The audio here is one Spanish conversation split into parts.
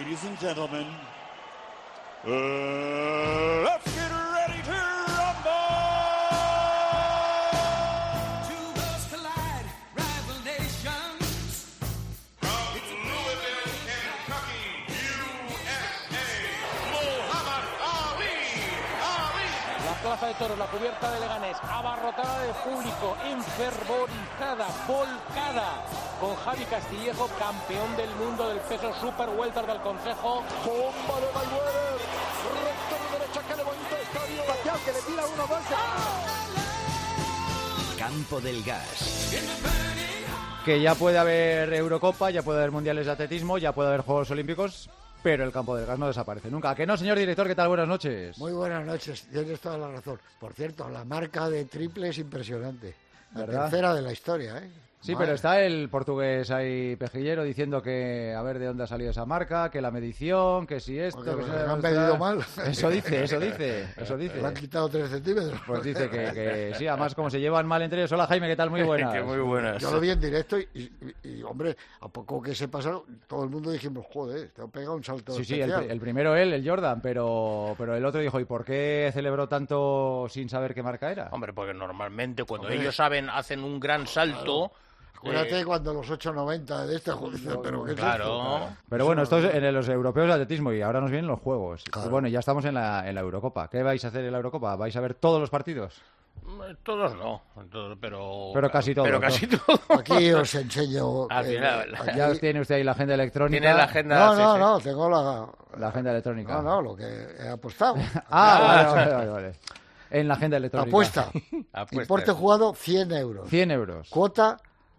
Ladies and gentlemen, let's get ready to rumble! Two worlds collide, rival nations. From Louisville, Kentucky, USA, Muhammad Ali. La plaza de toros, la cubierta de Leganés, abarrotada de público, enfervorizada, volcada, con Javi Castillejo, campeón del mundo del peso super welter del Consejo. Bomba de Mayweather, recto de derecha que levanta el estadio. Pacquiao que le tira 1-2. Campo del Gas. Que ya puede haber Eurocopa, ya puede haber mundiales de atletismo, ya puede haber Juegos Olímpicos, pero el Campo del Gas no desaparece nunca. ¿A qué no, señor director? ¿Qué tal? Buenas noches. Muy buenas noches, tienes toda la razón. Por cierto, la marca de triple es impresionante. La ¿verdad? tercera de la historia, ¿eh? Sí, Madre. pero está el portugués ahí pejillero diciendo que a ver de dónde ha salido esa marca, que la medición, que si esto... Porque que si me la han otra. medido mal. Eso dice. Le han quitado 3 centímetros. Pues dice que sí, además como se llevan mal entre ellos. Hola Jaime, ¿qué tal? Muy buenas. Que muy buenas. Yo lo vi en directo y, hombre, a poco que se pasaron, todo el mundo dijimos, joder, te ha pegado un salto Sí, especial. el primero él, el Jordan, pero el otro dijo, ¿y por qué celebró tanto sin saber qué marca era? Hombre, porque normalmente cuando Hombre. ellos hacen un gran salto... Acuérdate cuando los 8.90 de este joder, pero ¿qué es Claro. esto? Pero bueno, esto es en los europeos de atletismo y ahora nos vienen los juegos. Claro. Y bueno, ya estamos en la Eurocopa. ¿Qué vais a hacer en la Eurocopa? ¿Vais a ver todos los partidos? Todos no, pero casi todos, Pero ¿no? casi todos. Aquí os enseño. Al final. aquí- Ya tiene usted ahí la agenda electrónica. Tiene la agenda... No, sí, no, sí. no, tengo La agenda electrónica. No, lo que he apostado. Vale. En la agenda electrónica. Apuesta. Apuesta. Importe jugado 100 euros. 100 euros. Cuota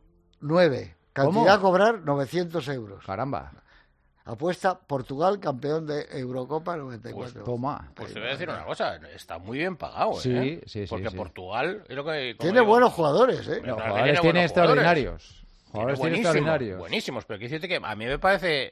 9. Cantidad ¿Cómo? a cobrar 900 euros. Caramba. Apuesta Portugal, campeón de Eurocopa 94. Toma. Pues te voy a decir una cosa, está muy bien pagado, Sí, ¿eh? sí, Porque sí. Portugal... Es lo que, como Tiene digo, buenos jugadores, ¿eh? Pero Los también jugadores tiene tiene buenos extraordinarios. Tiene Jugadores tiene buenísimos, extraordinarios. buenísimos, pero quiero decirte que a mí me parece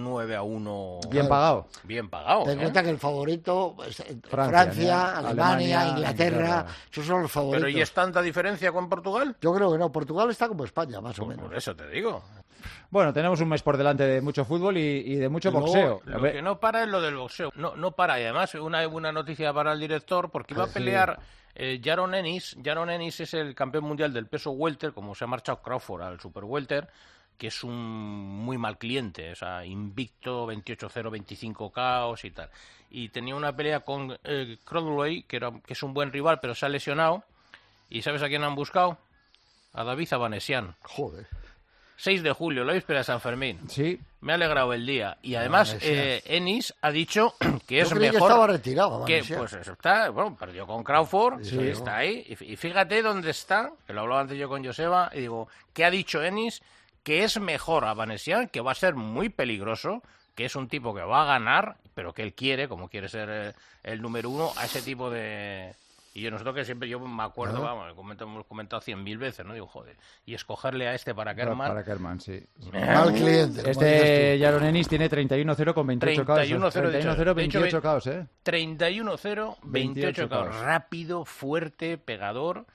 9-1 Bien pagado. bien pagado. Ten en ¿eh? cuenta que el favorito es Francia, Francia, ¿no? Alemania, Alemania, Inglaterra. Inglaterra. Esos son los favoritos. Pero ¿y es tanta diferencia con Portugal? Yo creo que no. Portugal está como España, más o menos. Por eso te digo. Bueno, tenemos un mes por delante de mucho fútbol y de mucho Y luego, boxeo. A Lo ver, que no para es lo del boxeo. No para. Y además, una buena noticia para el director, porque iba a Sí. pelear Jaron Ennis. Jaron Ennis es el campeón mundial del peso welter, como se ha marchado Crawford al super welter, que es un muy mal cliente. O sea, invicto, 28-0, 25 KOs y tal. Y tenía una pelea con Crodway, que es un buen rival, pero se ha lesionado. ¿Y sabes a quién han buscado? A David Abanesian. Joder. 6 de julio, la víspera de San Fermín. sí, Me ha alegrado el día. Y además, Ennis ha dicho que es Yo creí mejor... que estaba retirado. que, Vanessa. pues eso está, bueno, perdió con Crawford, Sí. está ahí. Y fíjate dónde está, que lo hablaba antes yo con Joseba, y digo, ¿qué ha dicho Ennis? Que es mejor a Vanessian, que va a ser muy peligroso, que es un tipo que va a ganar, pero que él quiere, como quiere ser el número uno, a ese tipo de... Y nosotros que siempre, yo me acuerdo, vamos, hemos comentado 100.000 veces, ¿no? Digo, joder, y escogerle a este para Kerman... para Kerman, sí. Mal cliente. como Este dices Jaron Ennis tiene 31-0 con 28 KOs. 31-0, 28 KOs, ¿eh? 31-0, 28 28 KOs. KOs. Rápido, fuerte, pegador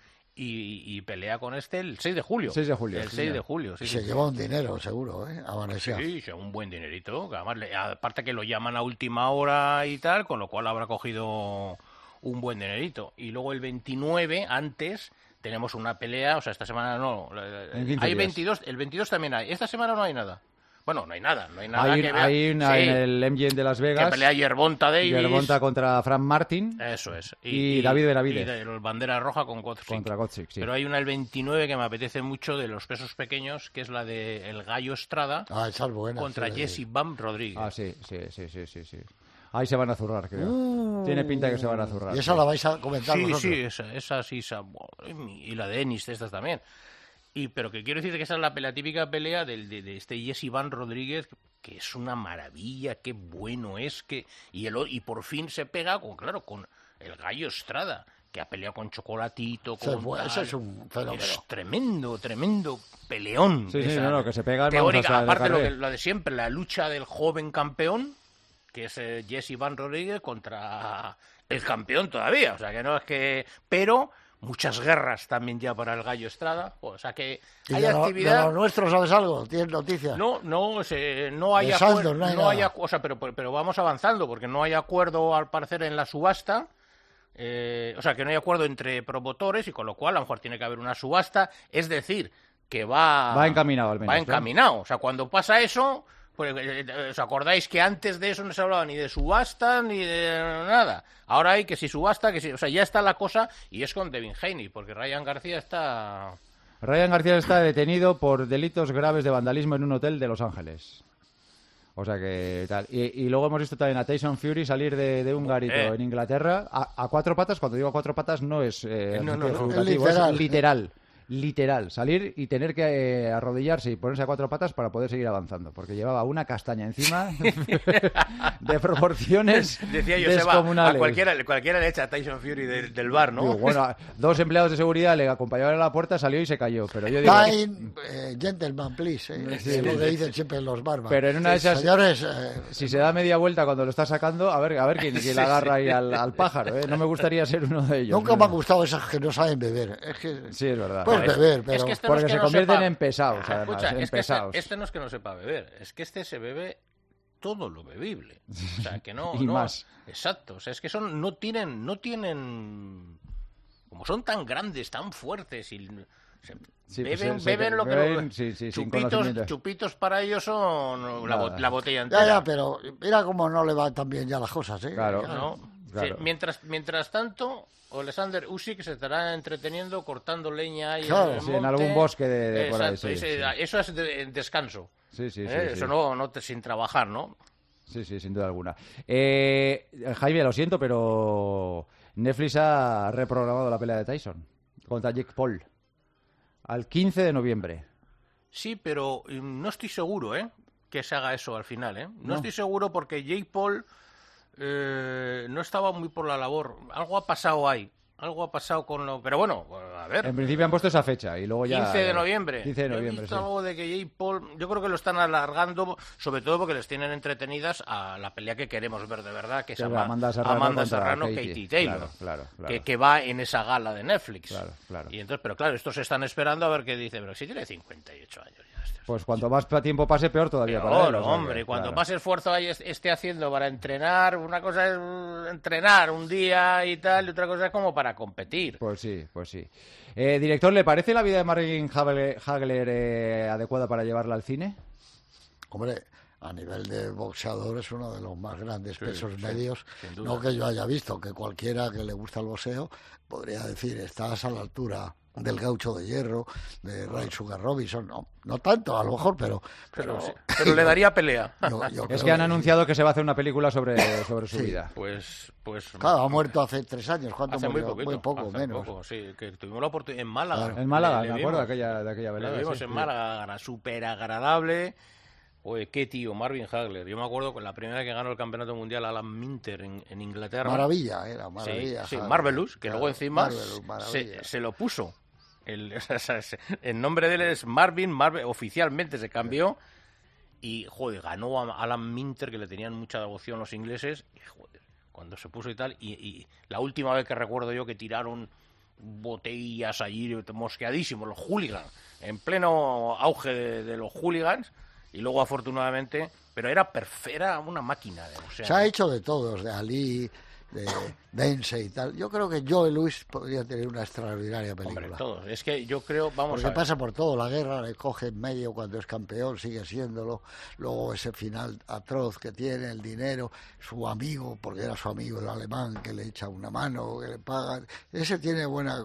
y pelea con este el 6 de julio. 6 de julio, El sí, 6 ya. de julio, sí. tú. Se sí. lleva un dinero, seguro, ¿eh? A Vanessa. Sí, sí, un buen dinerito. Que además, aparte que lo llaman a última hora y tal, con lo cual habrá cogido un buen dinerito. Y luego el 29, antes, tenemos una pelea, o sea, esta semana no. En 15 Hay días. 22, el 22 también hay. Esta semana no hay nada. Bueno, no hay nada Hay una Sí, en el MGM de Las que Vegas. pelea Yerbonta Davis. Yerbonta contra Frank Martin Eso es. y David Benavidez. Y de bandera roja con Gotzik. contra Gotzik, sí. Pero hay una el 29 que me apetece mucho de los pesos pequeños, que es la de el Gallo Estrada Ah, esa es buena. contra sí, Jesse Bam Rodríguez. Ah, sí. Ahí se van a zurrar, creo. Tiene pinta de que se van a zurrar. Y esa la vais a comentar Sí, vosotros. sí, esa sí. Y la de Ennis, estas también. Pero que quiero decir que esa es la típica pelea de este Jesse Van Rodríguez, que es una maravilla, qué bueno es, y por fin se pega con el Gallo Estrada, que ha peleado con Chocolatito, Ese es un fenómeno. Es tremendo peleón. Sí, Esa no, que se pegan. teórica, vamos a aparte sacarle. lo de siempre, la lucha del joven campeón, que es Jesse Van Rodríguez contra el campeón todavía, o sea que no es que... Pero muchas guerras también ya para el Gallo Estrada, o sea que ¿Y hay de actividad. los nuestros sabes algo? ¿Tienes noticias? No hay De acuerdo, Santos, no hay nada. o sea, pero vamos avanzando porque no hay acuerdo al parecer en la subasta. O sea, que no hay acuerdo entre promotores y con lo cual a lo mejor tiene que haber una subasta, es decir, que va encaminado al menos. Va encaminado. O sea, cuando pasa eso, pues, ¿os acordáis que antes de eso no se hablaba ni de subasta ni de nada? Ahora hay que si subasta, que si, o sea, ya está la cosa y es con Devin Haney, porque Ryan García está detenido por delitos graves de vandalismo en un hotel de Los Ángeles. O sea que tal. Y luego hemos visto también a Tyson Fury salir de un garito en Inglaterra a cuatro patas. Cuando digo a cuatro patas no es figurativo, es literal. Salir y tener que arrodillarse y ponerse a cuatro patas para poder seguir avanzando. Porque llevaba una castaña encima de proporciones decía yo, descomunales. Cualquiera le echa a Tyson Fury del bar, ¿no? Digo, bueno, 2 empleados de seguridad le acompañaban a la puerta, salió y se cayó. Pero yo digo... Gentleman, please. Sí, Es lo que dicen siempre en los barman. Pero en una de esas... Señores... si se da media vuelta cuando lo está sacando, a ver quién le agarra ahí al pájaro. No me gustaría ser uno de ellos. Nunca me han gustado esas que no saben beber. Es que... Sí, es verdad. Puedes beber, pero... Es que porque se convierten en pesados, además. Escucha, en es que pesados. este no es que no sepa beber, es que este se bebe todo lo bebible. O sea, que no... Y no, más. Exacto, o sea, es que no tienen... Como son tan grandes, tan fuertes y... Sí, beben lo que... beben, sí, sin conocimiento. Chupitos para ellos son la botella Ya, entera. pero mira cómo no le van tan bien ya las cosas, ¿eh? Claro. ¿No? Claro. Sí, mientras tanto, Alexander Usyk se estará entreteniendo cortando leña ahí Claro, en el sí, monte. en algún bosque de por ahí. Exacto, Sí, eso es descanso. sí. Eso no sin trabajar, ¿no? Sí, sin duda alguna. Jaime, lo siento, pero Netflix ha reprogramado la pelea de Tyson contra Jake Paul al 15 de noviembre. Sí, pero no estoy seguro, que se haga eso al final, No No. estoy seguro porque Jake Paul no estaba muy por la labor. Algo ha pasado ahí. Algo ha pasado con lo... Pero bueno, a ver. En principio han puesto esa fecha y luego ya... 15 de noviembre. 15 de Yo he noviembre, visto sí. algo de que Jake Paul... Yo creo que lo están alargando, sobre todo porque les tienen entretenidas a la pelea que queremos ver de verdad, que es Que es Amanda Serrano contra Katie Taylor. Claro. Que va en esa gala de Netflix. Claro. Y entonces, pero claro, estos están esperando a ver qué dice. Pero si tiene 58 años ya. Pues cuanto más tiempo pase, peor todavía para Peor, él. O sea hombre, que, cuanto claro. más esfuerzo esté haciendo para entrenar, una cosa es entrenar un día y tal, y otra cosa es como para competir. Pues sí. Director, ¿le parece la vida de Marvin Hagler adecuada para llevarla al cine? Hombre, a nivel de boxeador es uno de los más grandes pesos medios. sin duda. No que yo haya visto, que cualquiera que le gusta el boxeo podría decir, estás a la altura del Gaucho de Hierro, de Ray Sugar Robinson. No tanto, a lo mejor, pero le daría pelea. yo Es creo que han anunciado que se va a hacer una película sobre su Sí. vida. Pues Claro, ha muerto hace 3 años. ¿Cuánto hace muy murió? poquito. Muy poco, hace menos. poco, sí, que tuvimos la oportunidad en Málaga. Claro. En Málaga, Le me acuerdo vimos. de aquella velada. Lo vimos sí. en Málaga, súper agradable. Oye, qué tío, Marvin Hagler. Yo me acuerdo con la primera que ganó el campeonato mundial Alan Minter en Inglaterra. Maravilla, Sí, Hagler. Marvelous, que Claro, luego encima Marvelous, maravilla. se lo puso. El nombre de él es Marvin, oficialmente se cambió. Y, joder, ganó a Alan Minter, que le tenían mucha devoción los ingleses. Y, joder, cuando se puso y tal. Y la última vez que recuerdo yo que tiraron botellas allí, mosqueadísimos, los hooligans, en pleno auge de los hooligans. Y luego, afortunadamente, pero era una máquina de boxeo. Se ha hecho de todos, de Ali, de Dense y tal. Yo creo que Joe Louis podría tener una extraordinaria película. Hombre, todos. Es que yo creo, vamos Porque a ver. pasa por todo, la guerra le coge en medio cuando es campeón, sigue siéndolo, luego ese final atroz que tiene, el dinero, su amigo, porque era su amigo el alemán, que le echa una mano, que le paga, ese tiene buena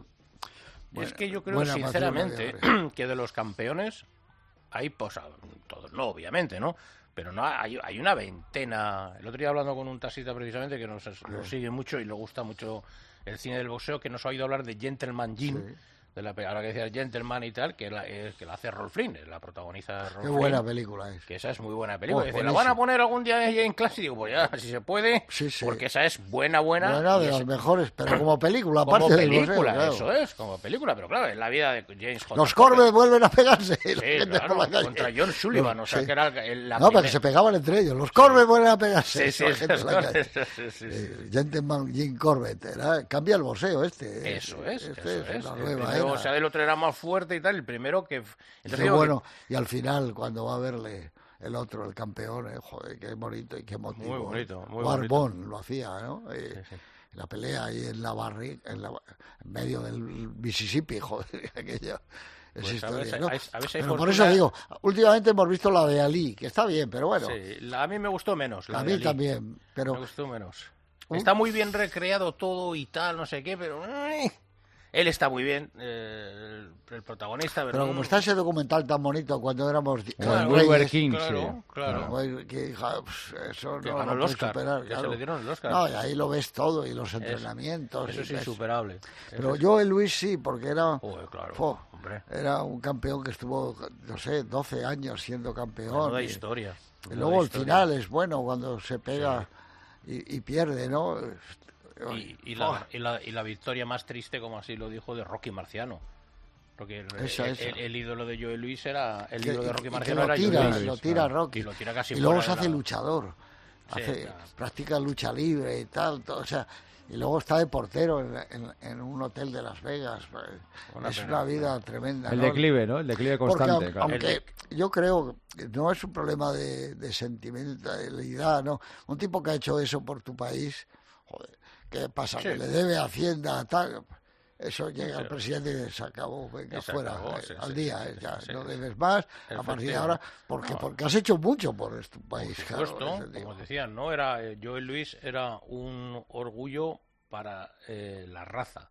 Es que yo creo, buena sinceramente, materia. que de los campeones hay, pues, todos no, obviamente, ¿no? Pero no hay una veintena. El otro día hablando con un taxista precisamente que nos sigue mucho y le gusta mucho el cine del boxeo, que nos ha oído hablar de Gentleman Jim, ahora que decías Gentleman y tal, que la hace Rolf Fiennes, la protagoniza Rolf Qué Fiennes, buena película es. que esa es muy buena película. Oh, Dice, ¿la van a poner algún día en clase? Digo, pues ya, si se puede, Sí, sí. porque esa es buena. Buena de y las es- mejores, pero como película, como aparte del película, museo, claro. eso es, como película, pero claro, es la vida de James J. Los Corbett vuelven a pegarse. Sí, la gente claro, por la calle. contra John Sullivan, o sea, Sí. que era la No, pero que primera- se pegaban entre ellos. Los Corbett vuelven a pegarse. Sí, sí, la gente esas por la calle. cosas, sí. Gentleman Jim Corbett. Cambia el boxeo este. Eso es, Este eso es. la El nueva primero, era. o sea, el otro era más fuerte y tal, el primero que... Entonces Qué digo bueno. Y al final, cuando va a verle el otro, el campeón, joder, qué bonito y qué emotivo. Muy bonito, muy Barbón lo hacía, ¿no? La pelea ahí en la barriga, en medio del Mississippi, joder, aquello. Es Pues a historia, ver, ¿no? a ver si hay Pero por fortuna. eso digo, últimamente hemos visto la de Ali, que está bien, pero bueno, Sí, a mí me gustó menos. La a de mí Ali. también. Pero Me gustó menos. Está muy bien recreado todo y tal, no sé qué, pero... Él está muy bien, el protagonista, Pero como está ese documental tan bonito cuando éramos Claro, reyes, Wilbur King, Claro, claro. Pues, que, hija, eso Que no ganó lo el puedes Oscar, superar, que claro. se le dieron el Oscar. No, y ahí lo ves todo, y los entrenamientos. Eso y es ves. insuperable. Pero yo el Luis sí, porque era, Joder, claro, fo, hombre. era un campeón que estuvo, no sé, 12 años siendo campeón. Menuda y, historia. y menuda luego el historia. final es bueno cuando se pega y pierde, ¿no? Y la victoria más triste, como así lo dijo, de Rocky Marciano. Porque Esa. el ídolo de Joe Louis era... El Que- ídolo de Rocky y que Marciano lo era tira, Joe Louis. lo tira Claro. Rocky. Y lo tira casi Y luego fuera se de hace la- luchador. Sí, claro. Practica lucha libre y tal, o sea, y luego está de portero en un hotel de Las Vegas. Una Es pena. una vida tremenda. El ¿no? declive, ¿no? El declive Porque constante. claro. aunque yo creo que no es un problema de sentimentalidad, ¿no? Un tipo que ha hecho eso por tu país, joder, ¿qué pasa? Sí. Que le debe a Hacienda, tal. Eso llega al presidente y se acabó, venga, Y se fuera, acabó, sí, al sí, día, sí, ya, sí, no sí. debes más, a partir de ahora, porque has hecho mucho por tu país, Por claro, supuesto, ese digo. como decían, ¿no? Joe Louis era un orgullo para la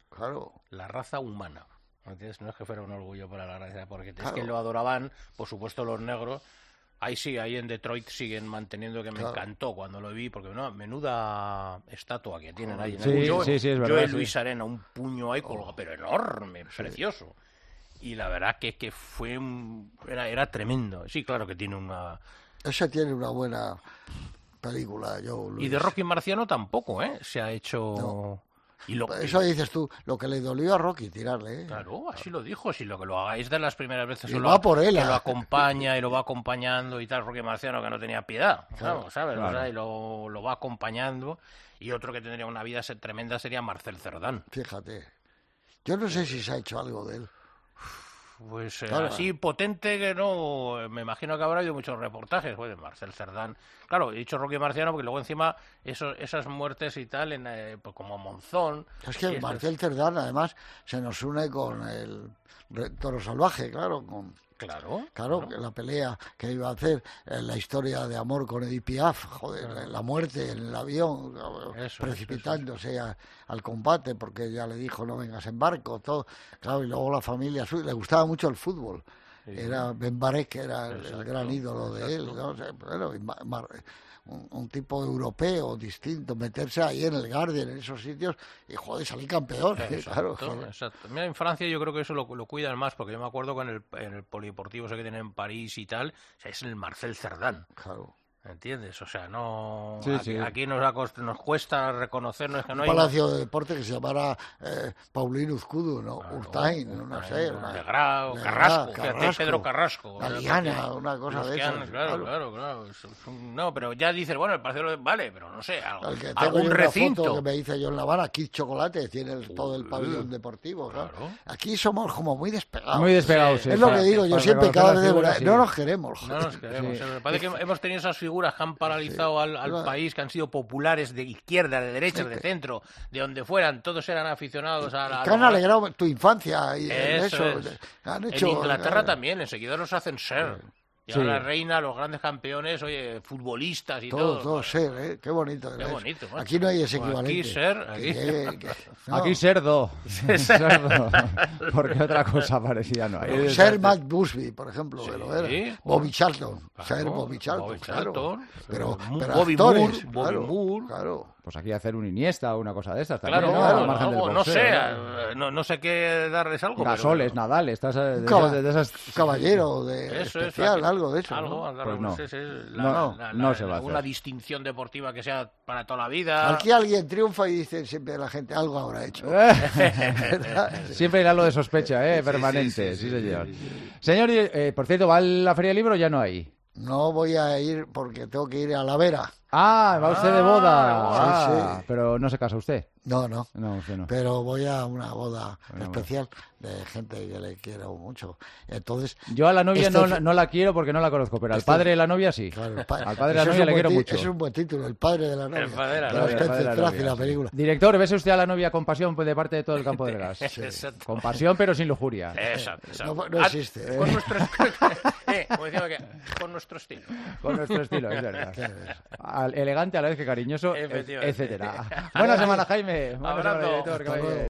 raza humana. ¿Me entiendes? No es que fuera un orgullo para la raza, porque es Claro. que lo adoraban, por supuesto, los negros. Ahí sí, ahí en Detroit siguen manteniendo, que me Claro. encantó cuando lo vi, porque no, menuda estatua que tienen ahí. Sí, sí, es verdad, Joe sí. Louis Arena, un puño ahí colgado, pero enorme, precioso. Y la verdad que fue era tremendo. Sí, claro que tiene una... Ese tiene una buena película, Joe Louis. Y de Rocky Marciano tampoco, ¿eh? Se ha hecho... No. Y lo... Eso dices tú, lo que le dolió a Rocky tirarle, ¿eh? Claro, así lo dijo. Si lo que lo hagáis de las primeras veces Y que va por él, que lo ¿eh? acompaña y lo va acompañando y tal, Rocky Marciano, que no tenía piedad, Claro, ¿sabes? claro. O sea, y lo va acompañando. Y otro que tendría una vida tremenda sería Marcel Cerdán. Fíjate. Yo no sé si se ha hecho algo de él. Pues Claro. así potente que no... Me imagino que habrá habido muchos reportajes, pues, de Marcel Cerdán. Claro, he dicho Rocky Marciano porque luego encima esas muertes y tal, pues como Monzón... Es y que estas- Marcel Cerdán, además, se nos une con el Toro Salvaje, claro, Claro. que la pelea que iba a hacer, la historia de amor con Edith Piaf, joder, la muerte en el avión, Eso, precipitándose al combate, porque ella le dijo no vengas en barco, todo, claro, y luego la familia suya, le gustaba mucho el fútbol. Era Ben Barek, que era el gran ídolo de él, ¿no? O sea, bueno, y un tipo europeo distinto, meterse ahí en el Guardian, en esos sitios, y joder, salir campeón, claro. Exacto. Mira, en Francia yo creo que eso lo cuidan más, porque yo me acuerdo que en el polideportivo ese que tienen en París y tal, o sea, es el Marcel Cerdán. Claro. ¿Entiendes? O sea, no... Sí, aquí, sí. aquí nos cuesta reconocernos que no Un hay... palacio de deporte que se llamara Paulín Uzcudu, ¿no? Urtain, no sé. De Grau, Carrasco, Pedro Carrasco. La Diana, una cosa Los de que esas. han- claro. No, pero ya dices, bueno, el parcelo vale, pero no sé, El que tengo algún yo una recinto. foto que me hice yo en La Habana, Kid Chocolate, tiene todo el pabellón deportivo. Claro. Aquí somos como muy despegados. Muy despegados, sí. Es lo que para- digo, yo para siempre, reconocer cada las vez de figuras, verdad, sí. no nos queremos. No joder. nos queremos. Sí. Me parece que hemos tenido esas figuras que han paralizado al país, que han sido populares de izquierda, de derecha, de centro, de donde fueran, todos eran aficionados a Que han alegrado tu infancia y Eso eso. es. Han hecho, En Inglaterra también, enseguida los hacen ser. Y Sí. ahora la reina, los grandes campeones, oye, futbolistas y todo. Todo ser, ¿eh? Qué bonito. Qué es. bonito, macho. Aquí no hay ese Pues equivalente. aquí ser, Que aquí- no. Aquí cerdo. Cerdo. Porque otra cosa parecida no hay. Ser Matt Busby, por ejemplo, que lo era. Sí, Bobby Charlton. claro, Ser Bobby Charlton, Bobby claro. Charlton. Pero Bobby actores, Moore, Bobby claro, Moore. claro. Pues aquí hacer un Iniesta o una cosa de estas. Claro, también, claro, al margen del algo, no boxeo, sé, no sé qué darles algo. Gasoles, pero... Nadal, estás de Un esas... caballero de Eso especial, es, algo de eso. algo, ¿no? Pues no. sí, sí, No se va a hacer. Una distinción deportiva que sea para toda la vida. Aquí alguien triunfa y dice siempre la gente, algo habrá hecho. ¿Verdad? Siempre irá lo de sospecha, permanente, sí, señor. Señor, por cierto, ¿va a la Feria del Libro o ya no hay? No voy a ir porque tengo que ir a la Vera. Ah, va usted de boda. Sí, sí. Pero no se casa usted. No. No, usted no. Pero voy a una boda Bueno, especial de gente que le quiero mucho. Entonces, Yo a la novia Este- no la quiero porque no la conozco, pero al Este- padre de la novia sí. claro, Al padre de la eso es novia un le buen quiero ti- mucho. Eso es un buen título, el padre de la novia. padre de la Claro, novia. está El padre de la Centraz y novia, la sí. película. Director, ¿ves usted a la novia con pasión de parte de todo el campo del gas? Exacto. Con pasión pero sin lujuria. Exacto. No existe. Con nuestro como decía que, con nuestro estilo. Con nuestro estilo, es verdad. Elegante a la vez que cariñoso, Efectivamente. etcétera. Buena semana, Jaime. Buena Abrazo. semana, director. Que Hasta vaya bien. luego.